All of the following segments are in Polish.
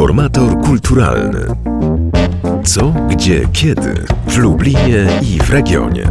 Informator kulturalny. Co, gdzie, kiedy w Lublinie i w regionie.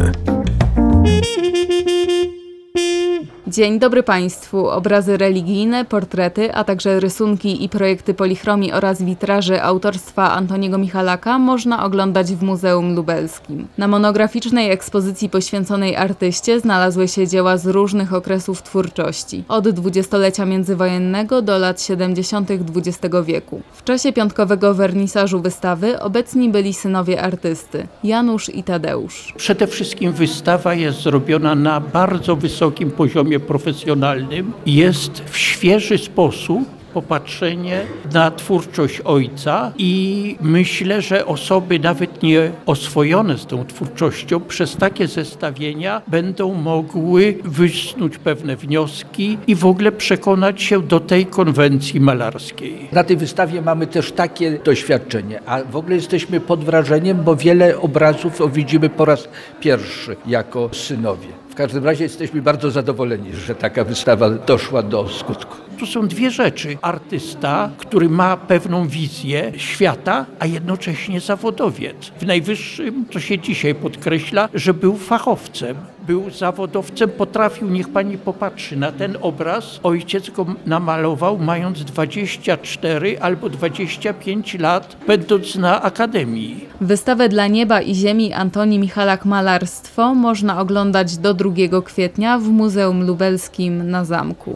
Dzień dobry Państwu. Obrazy religijne, portrety, a także rysunki i projekty polichromii oraz witraży autorstwa Antoniego Michalaka można oglądać w Muzeum Lubelskim. Na monograficznej ekspozycji poświęconej artyście znalazły się dzieła z różnych okresów twórczości, od dwudziestolecia międzywojennego do lat 70. XX wieku. W czasie piątkowego wernisażu wystawy obecni byli synowie artysty, Janusz i Tadeusz. Przede wszystkim wystawa jest zrobiona na bardzo wysokim poziomie profesjonalnym. Jest w świeży sposób popatrzenie na twórczość ojca i myślę, że osoby nawet nie oswojone z tą twórczością przez takie zestawienia będą mogły wysnuć pewne wnioski i w ogóle przekonać się do tej konwencji malarskiej. Na tej wystawie mamy też takie doświadczenie, a w ogóle jesteśmy pod wrażeniem, bo wiele obrazów widzimy po raz pierwszy jako synowie. W każdym razie jesteśmy bardzo zadowoleni, że taka wystawa doszła do skutku. Tu są dwie rzeczy. Artysta, który ma pewną wizję świata, a jednocześnie zawodowiec. W najwyższym, co się dzisiaj podkreśla, że był fachowcem, był zawodowcem, potrafił, niech pani popatrzy na ten obraz. Ojciec go namalował mając 24 albo 25 lat, będąc na akademii. Wystawę Dla nieba i ziemi Antoni Michalak Malarstwo można oglądać do 2 kwietnia w Muzeum Lubelskim na Zamku.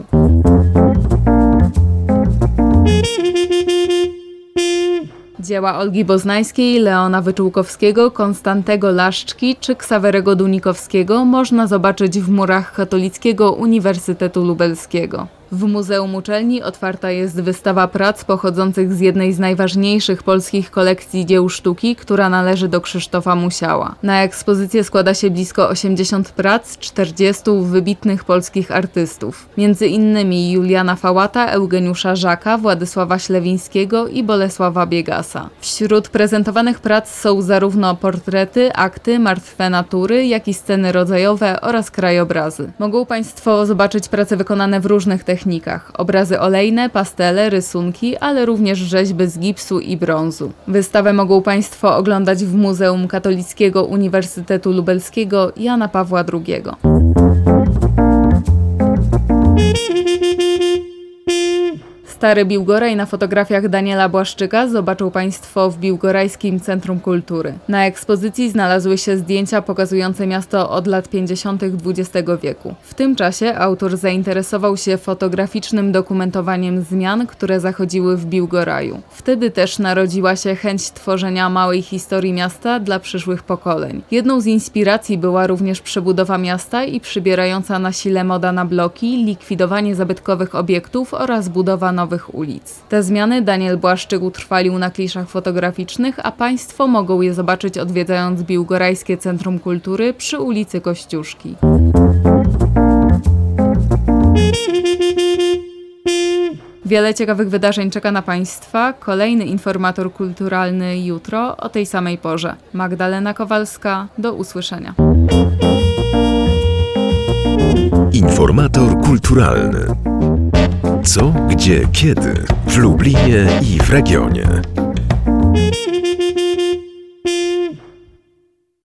Dzieła Olgi Boznańskiej, Leona Wyczółkowskiego, Konstantego Laszczki czy Ksawerego Dunikowskiego można zobaczyć w murach Katolickiego Uniwersytetu Lubelskiego. W Muzeum Uczelni otwarta jest wystawa prac pochodzących z jednej z najważniejszych polskich kolekcji dzieł sztuki, która należy do Krzysztofa Musiała. Na ekspozycję składa się blisko 80 prac 40 wybitnych polskich artystów, między innymi Juliana Fałata, Eugeniusza Żaka, Władysława Ślewińskiego i Bolesława Biegasa. Wśród prezentowanych prac są zarówno portrety, akty, martwe natury, jak i sceny rodzajowe oraz krajobrazy. Mogą Państwo zobaczyć prace wykonane w różnych technikach. Obrazy olejne, pastele, rysunki, ale również rzeźby z gipsu i brązu. Wystawę mogą Państwo oglądać w Muzeum Katolickiego Uniwersytetu Lubelskiego Jana Pawła II. Stary Biłgoraj na fotografiach Daniela Błaszczyka zobaczą Państwo w Biłgorajskim Centrum Kultury. Na ekspozycji znalazły się zdjęcia pokazujące miasto od lat 50. XX wieku. W tym czasie autor zainteresował się fotograficznym dokumentowaniem zmian, które zachodziły w Biłgoraju. Wtedy też narodziła się chęć tworzenia małej historii miasta dla przyszłych pokoleń. Jedną z inspiracji była również przebudowa miasta i przybierająca na sile moda na bloki, likwidowanie zabytkowych obiektów oraz budowa nowych ulic. Te zmiany Daniel Błaszczyk utrwalił na kliszach fotograficznych, a Państwo mogą je zobaczyć odwiedzając Biłgorajskie Centrum Kultury przy ulicy Kościuszki. Wiele ciekawych wydarzeń czeka na Państwa. Kolejny informator kulturalny jutro o tej samej porze. Magdalena Kowalska, do usłyszenia. Informator kulturalny. Co, gdzie, kiedy w Lublinie i w regionie.